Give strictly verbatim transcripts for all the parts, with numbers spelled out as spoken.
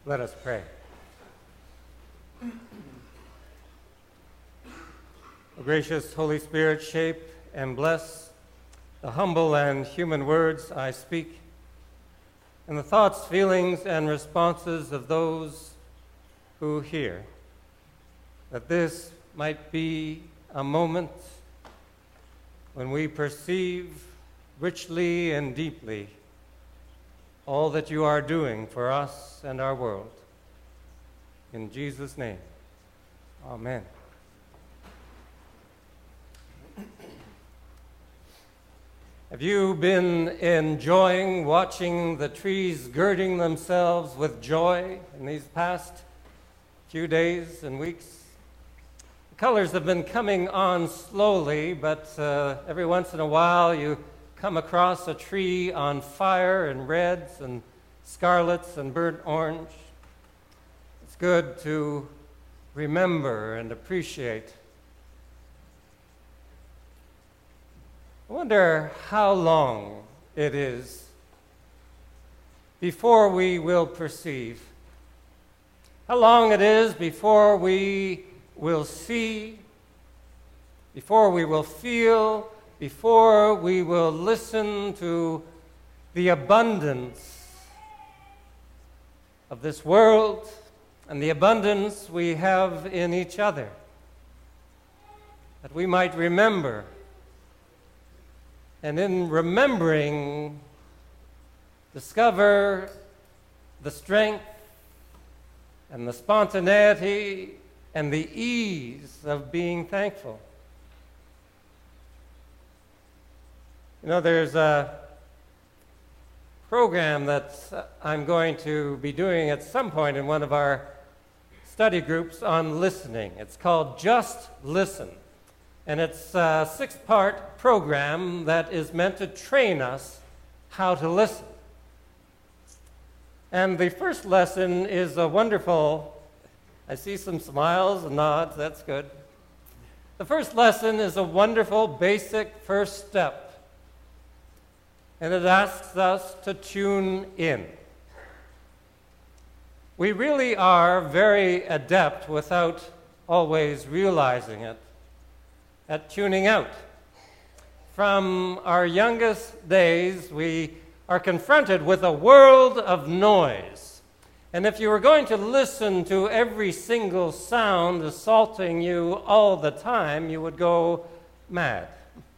Let us pray. O gracious Holy Spirit, shape and bless the humble and human words I speak, and the thoughts, feelings, and responses of those who hear, that this might be a moment when we perceive richly and deeply all that you are doing for us and our world. In Jesus' name, amen. Have you been enjoying watching the trees girding themselves with joy in these past few days and weeks? The colors have been coming on slowly, but uh, every once in a while you come across a tree on fire in reds and scarlets and burnt orange. It's good to remember and appreciate. I wonder how long it is before we will perceive, how long it is before we will see, before we will feel, before we will listen to the abundance of this world and the abundance we have in each other, that we might remember, and in remembering, discover the strength and the spontaneity and the ease of being thankful. You know, there's a program that I'm going to be doing at some point in one of our study groups on listening. It's called Just Listen. And it's a six-part program that is meant to train us how to listen. And the first lesson is a wonderful, I see some smiles and nods, that's good. The first lesson is a wonderful basic first step. And it asks us to tune in. We really are very adept, without always realizing it, at tuning out. From our youngest days, we are confronted with a world of noise. And if you were going to listen to every single sound assaulting you all the time, you would go mad.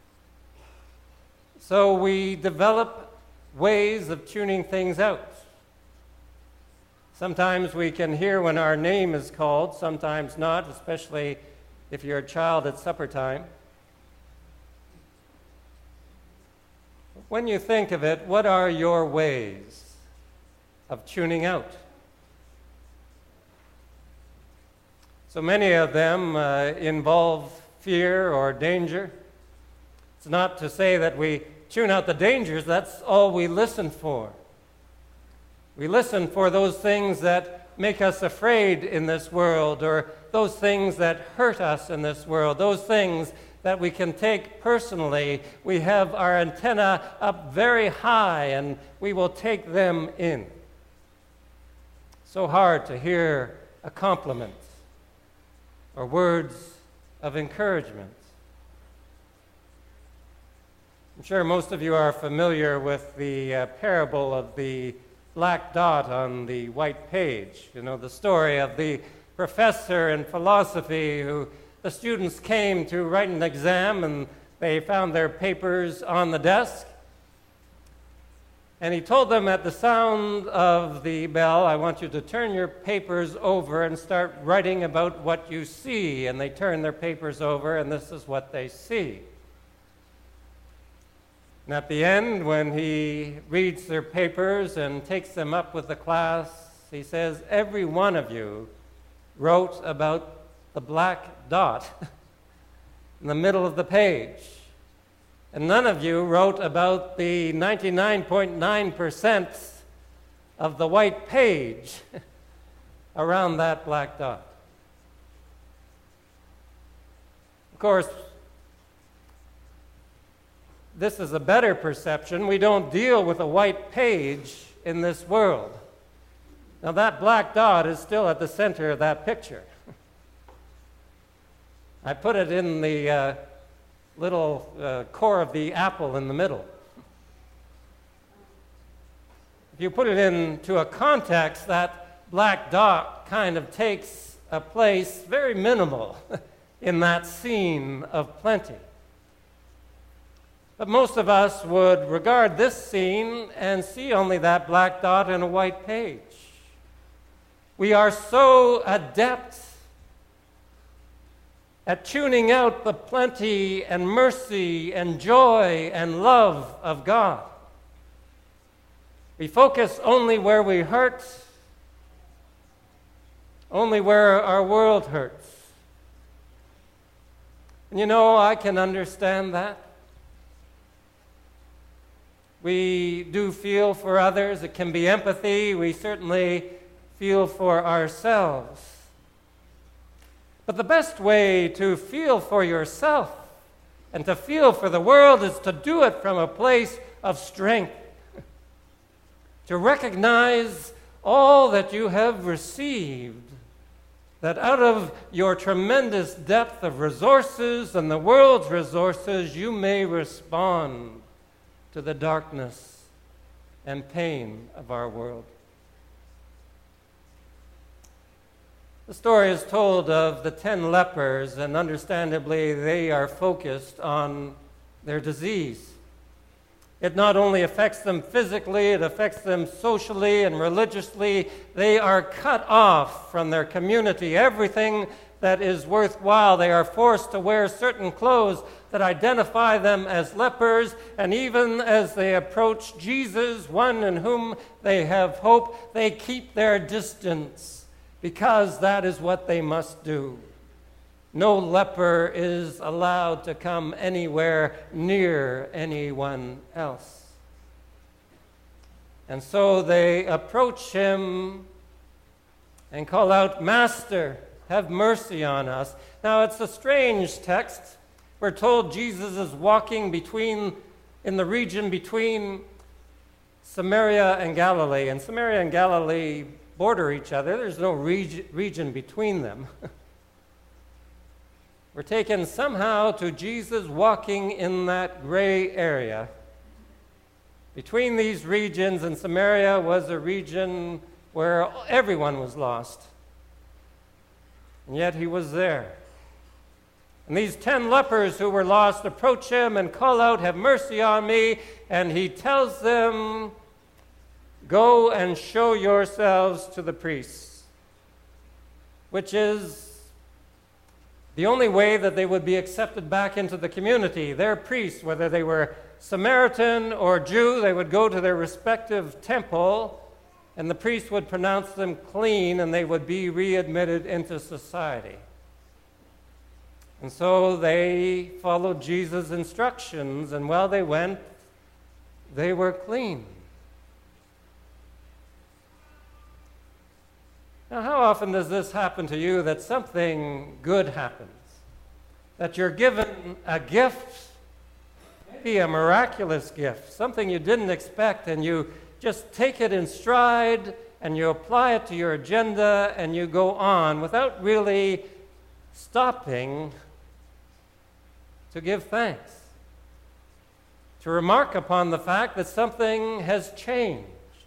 So we develop ways of tuning things out. Sometimes we can hear when our name is called, sometimes not, especially if you're a child at supper time. When you think of it, what are your ways of tuning out? So many of them uh, involve fear or danger. It's not to say that we tune out the dangers, that's all we listen for. We listen for those things that make us afraid in this world, or those things that hurt us in this world, those things that we can take personally. We have our antenna up very high, and we will take them in. So hard to hear a compliment or words of encouragement. I'm sure most of you are familiar with the uh, parable of the black dot on the white page. You know, the story of the professor in philosophy who the students came to write an exam, and they found their papers on the desk. And he told them, at the sound of the bell, I want you to turn your papers over and start writing about what you see. And they turn their papers over, and this is what they see. And at the end, when he reads their papers and takes them up with the class, he says, every one of you wrote about the black dot in the middle of the page. And none of you wrote about the ninety-nine point nine percent of the white page around that black dot. Of course, this is a better perception. We don't deal with a white page in this world. Now that black dot is still at the center of that picture. I put it in the uh, little uh, core of the apple in the middle. If you put it into a context, that black dot kind of takes a place very minimal in that scene of plenty. But most of us would regard this scene and see only that black dot in a white page. We are so adept at tuning out the plenty and mercy and joy and love of God. We focus only where we hurt, only where our world hurts. And you know, I can understand that. We do feel for others. It can be empathy. We certainly feel for ourselves. But the best way to feel for yourself and to feel for the world is to do it from a place of strength. To recognize all that you have received, that out of your tremendous depth of resources and the world's resources, you may respond to the darkness and pain of our world. The story is told of the ten lepers, and understandably they are focused on their disease. It not only affects them physically, it affects them socially and religiously. They are cut off from their community. Everything that is worthwhile, they are forced to wear certain clothes that identify them as lepers, and even as they approach Jesus, one in whom they have hope, they keep their distance, because that is what they must do. No leper is allowed to come anywhere near anyone else. And so they approach him and call out, "Master, have mercy on us." Now, it's a strange text. We're told Jesus is walking between, in the region between Samaria and Galilee. And Samaria and Galilee border each other. There's no reg- region between them. We're taken somehow to Jesus walking in that gray area. Between these regions, and Samaria was a region where everyone was lost. And yet he was there. And these ten lepers who were lost approach him and call out, "Have mercy on me." And he tells them, "Go and show yourselves to the priests," which is the only way that they would be accepted back into the community. Their priests, whether they were Samaritan or Jew, they would go to their respective temple, and the priest would pronounce them clean, and they would be readmitted into society. And so they followed Jesus' instructions, and while they went, they were clean. Now, how often does this happen to you, that something good happens? That you're given a gift, maybe a miraculous gift, something you didn't expect, and you just take it in stride, and you apply it to your agenda, and you go on without really stopping to give thanks, to remark upon the fact that something has changed.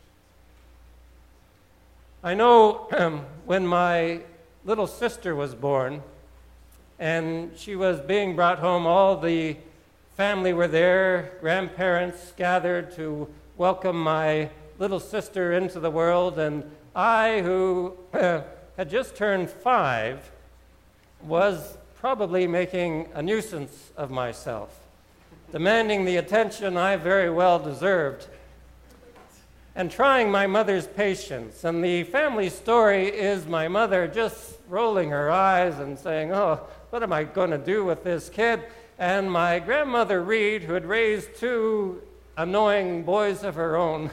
I know um, when my little sister was born and she was being brought home, all the family were there, grandparents gathered to welcome my little sister into the world, and I, who uh, had just turned five, was probably making a nuisance of myself, demanding the attention I very well deserved, and trying my mother's patience. And the family story is my mother just rolling her eyes and saying, "Oh, what am I going to do with this kid?" And my grandmother Reed, who had raised two annoying boys of her own,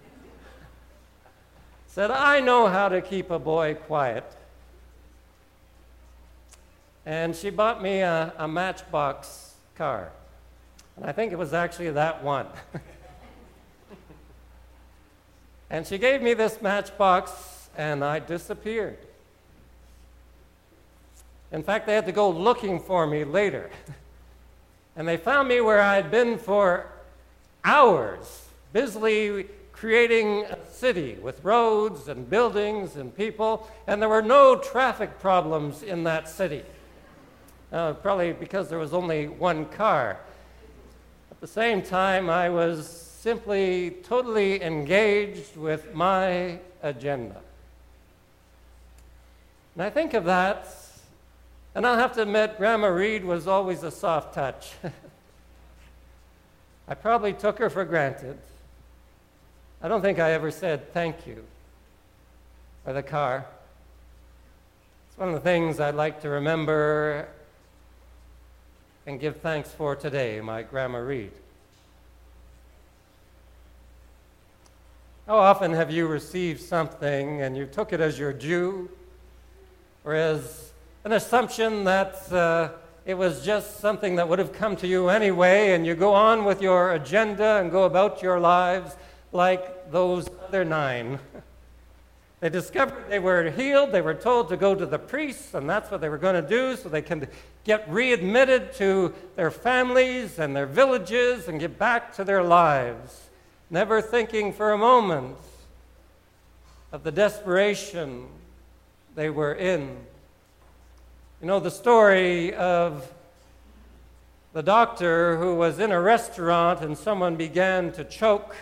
said, "I know how to keep a boy quiet." And she bought me a, a Matchbox car. And I think it was actually that one. And she gave me this Matchbox, and I disappeared. In fact, they had to go looking for me later. And they found me where I had been for hours, busily creating a city with roads and buildings and people, and there were no traffic problems in that city. Uh, probably because there was only one car. At the same time, I was simply totally engaged with my agenda. And I think of that, and I'll have to admit, Grandma Reed was always a soft touch. I probably took her for granted. I don't think I ever said thank you for the car. It's one of the things I'd like to remember and give thanks for today, my Grandma Reed. How often have you received something and you took it as your due, or as an assumption that uh, it was just something that would have come to you anyway, and you go on with your agenda and go about your lives like those other nine? They discovered they were healed. They were told to go to the priests, and that's what they were going to do so they can get readmitted to their families and their villages and get back to their lives, never thinking for a moment of the desperation they were in. You know the story of the doctor who was in a restaurant and someone began to choke.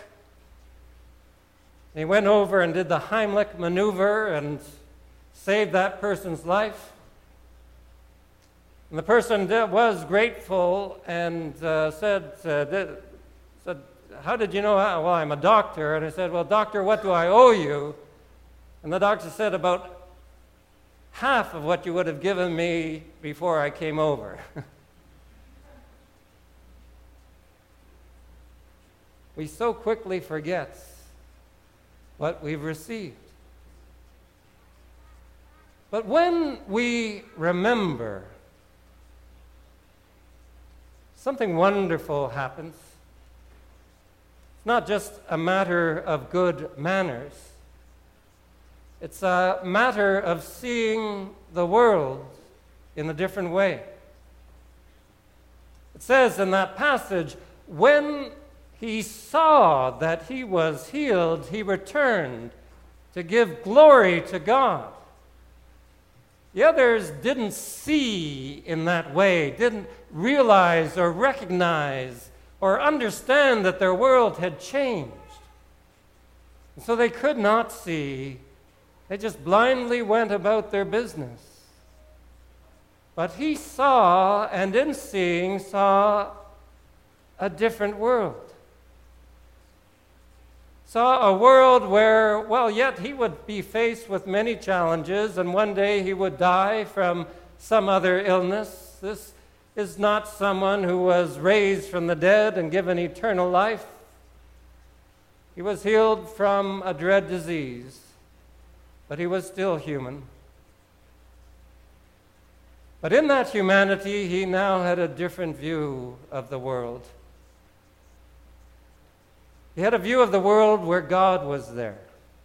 He went over and did the Heimlich maneuver and saved that person's life. And the person did, was grateful and uh, said, uh, did, said, how did you know how? Well, I'm a doctor. And I said, well, doctor, what do I owe you? And the doctor said, about half of what you would have given me before I came over. We so quickly forget what we've received. But when we remember, something wonderful happens. It's not just a matter of good manners. It's a matter of seeing the world in a different way. It says in that passage, when he saw that he was healed, he returned to give glory to God. The others didn't see in that way, didn't realize or recognize or understand that their world had changed. And so they could not see. They just blindly went about their business. But he saw, and in seeing, saw a different world. Saw a world where, well, yet he would be faced with many challenges, and one day he would die from some other illness. This is not someone who was raised from the dead and given eternal life. He was healed from a dread disease, but he was still human. But in that humanity, he now had a different view of the world. He had a view of the world where God was there.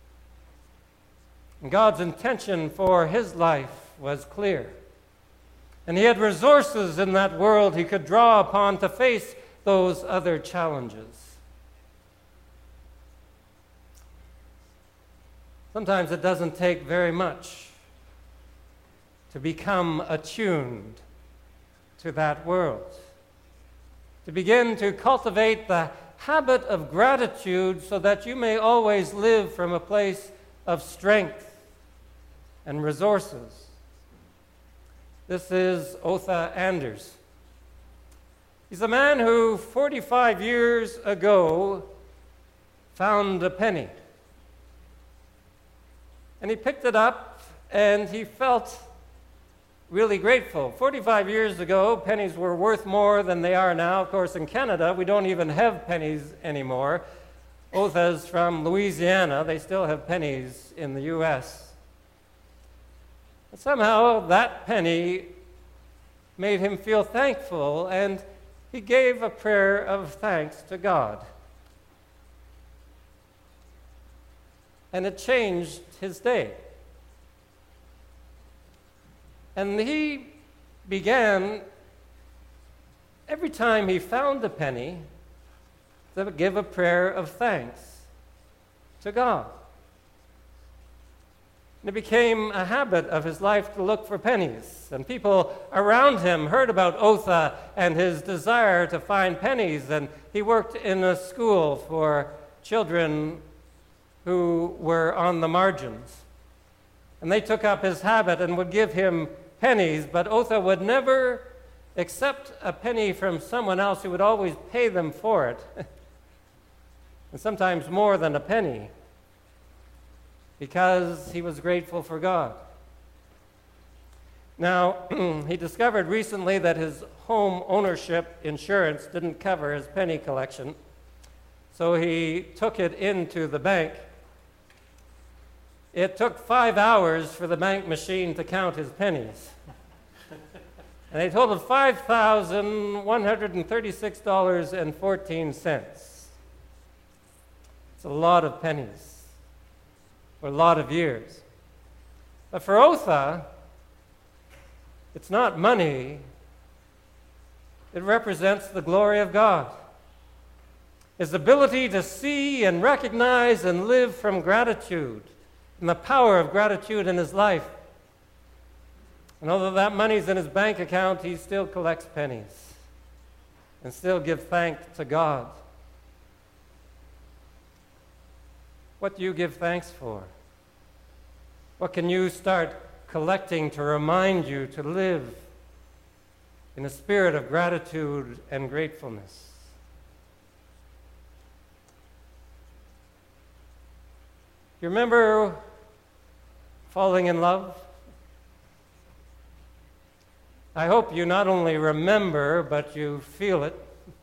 And God's intention for his life was clear. And he had resources in that world he could draw upon to face those other challenges. Sometimes it doesn't take very much to become attuned to that world, to begin to cultivate the habit of gratitude so that you may always live from a place of strength and resources. This is Otha Anders. He's a man who forty-five years ago found a penny. And he picked it up and he felt really grateful. forty-five years ago, pennies were worth more than they are now. Of course, in Canada, we don't even have pennies anymore. Otha's from Louisiana. They still have pennies in the U S But somehow, that penny made him feel thankful, and he gave a prayer of thanks to God. and it changed his day. And he began, every time he found a penny, to give a prayer of thanks to God. And it became a habit of his life to look for pennies. And people around him heard about Otha and his desire to find pennies. And he worked in a school for children who were on the margins. And they took up his habit and would give him pennies, but Otha would never accept a penny from someone else. He would always pay them for it, and sometimes more than a penny, because he was grateful for God. Now, he discovered recently that his home ownership insurance didn't cover his penny collection, so he took it into the bank. It took five hours for the bank machine to count his pennies. And they totaled five thousand one hundred thirty-six dollars and fourteen cents. It's a lot of pennies for a lot of years. But for Otha, it's not money. It represents the glory of God. His ability to see and recognize and live from gratitude, and the power of gratitude in his life. And although that money's in his bank account, he still collects pennies and still gives thanks to God. What do you give thanks for? What can you start collecting to remind you to live in a spirit of gratitude and gratefulness? You remember falling in love? I hope you not only remember, but you feel it.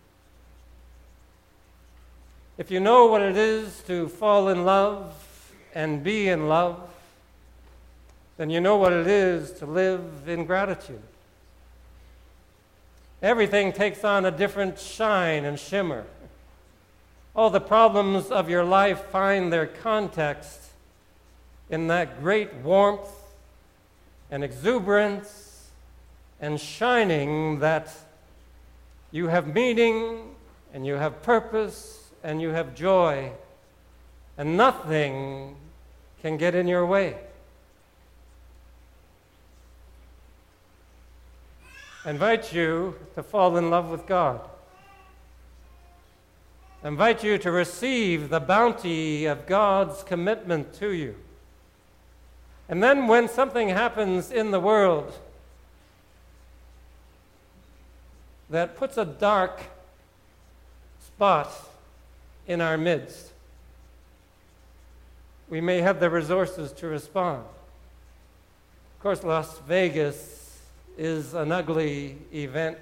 If you know what it is to fall in love and be in love, then you know what it is to live in gratitude. Everything takes on a different shine and shimmer. All the problems of your life find their context in that great warmth and exuberance and shining that you have meaning and you have purpose and you have joy, and nothing can get in your way. I invite you to fall in love with God. I invite you to receive the bounty of God's commitment to you. And then when something happens in the world that puts a dark spot in our midst, we may have the resources to respond. Of course, Las Vegas is an ugly event.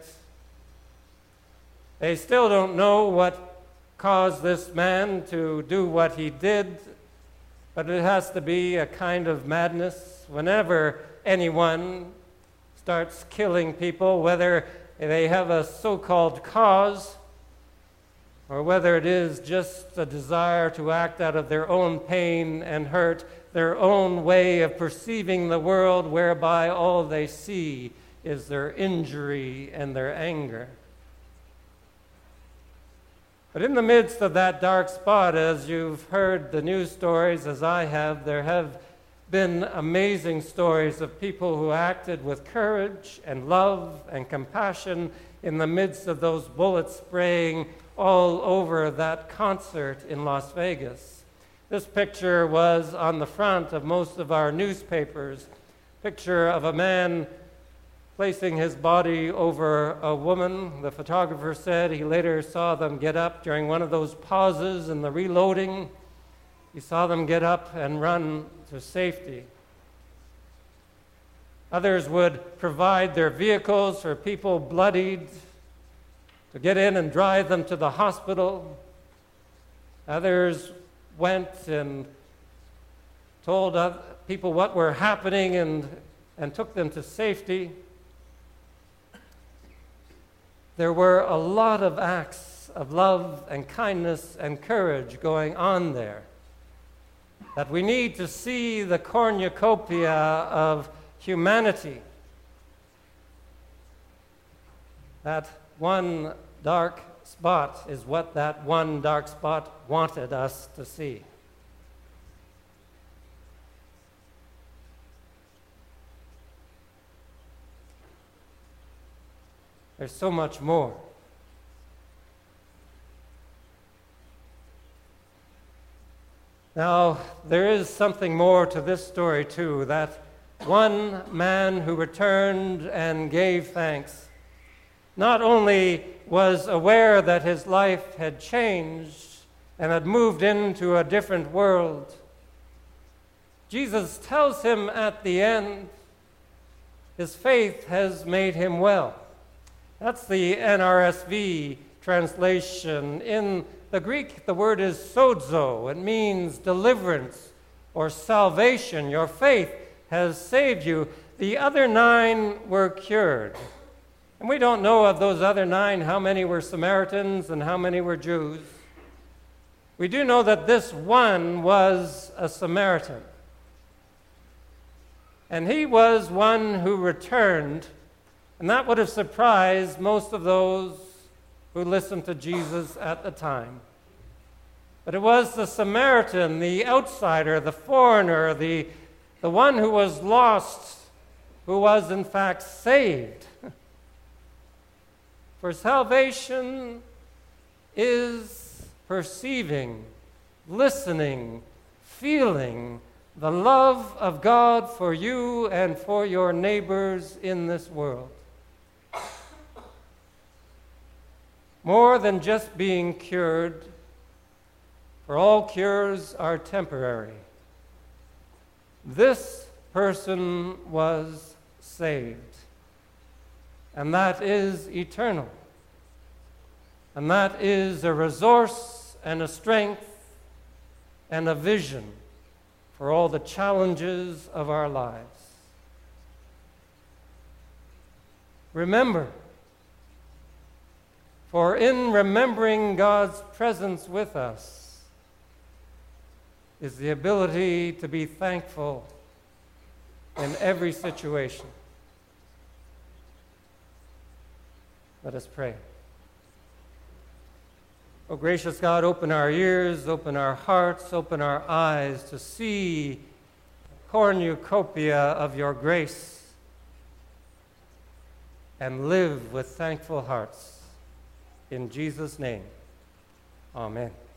They still don't know what caused this man to do what he did, but it has to be a kind of madness whenever anyone starts killing people, whether they have a so-called cause or whether it is just a desire to act out of their own pain and hurt, their own way of perceiving the world, whereby all they see is their injury and their anger. But in the midst of that dark spot, as you've heard the news stories, as I have, there have been amazing stories of people who acted with courage and love and compassion in the midst of those bullets spraying all over that concert in Las Vegas. This picture was on the front of most of our newspapers. Picture of a man placing his body over a woman. The photographer said he later saw them get up during one of those pauses in the reloading. He saw them get up and run to safety. Others would provide their vehicles for people bloodied to get in and drive them to the hospital. Others went and told people what were happening and, and took them to safety. There were a lot of acts of love and kindness and courage going on there. that we need to see the cornucopia of humanity. That one dark spot is what that one dark spot wanted us to see. There's so much more. Now, there is something more to this story, too, that one man who returned and gave thanks not only was aware that his life had changed and had moved into a different world. Jesus tells him at the end, his faith has made him well. That's the N R S V translation. In the Greek, the word is sozo. It means deliverance or salvation. Your faith has saved you. The other nine were cured. And we don't know of those other nine how many were Samaritans and how many were Jews. We do know that this one was a Samaritan. And he was one who returned. And that would have surprised most of those who listened to Jesus at the time. But it was the Samaritan, the outsider, the foreigner, the, the one who was lost, who was in fact saved. For salvation is perceiving, listening, feeling the love of God for you and for your neighbors in this world. More than just being cured, for all cures are temporary. This person was saved, and that is eternal. And that is a resource and a strength and a vision for all the challenges of our lives. Remember, for in remembering God's presence with us is the ability to be thankful in every situation. Let us pray. Oh, gracious God, open our ears, open our hearts, open our eyes to see the cornucopia of your grace and live with thankful hearts. In Jesus' name, amen.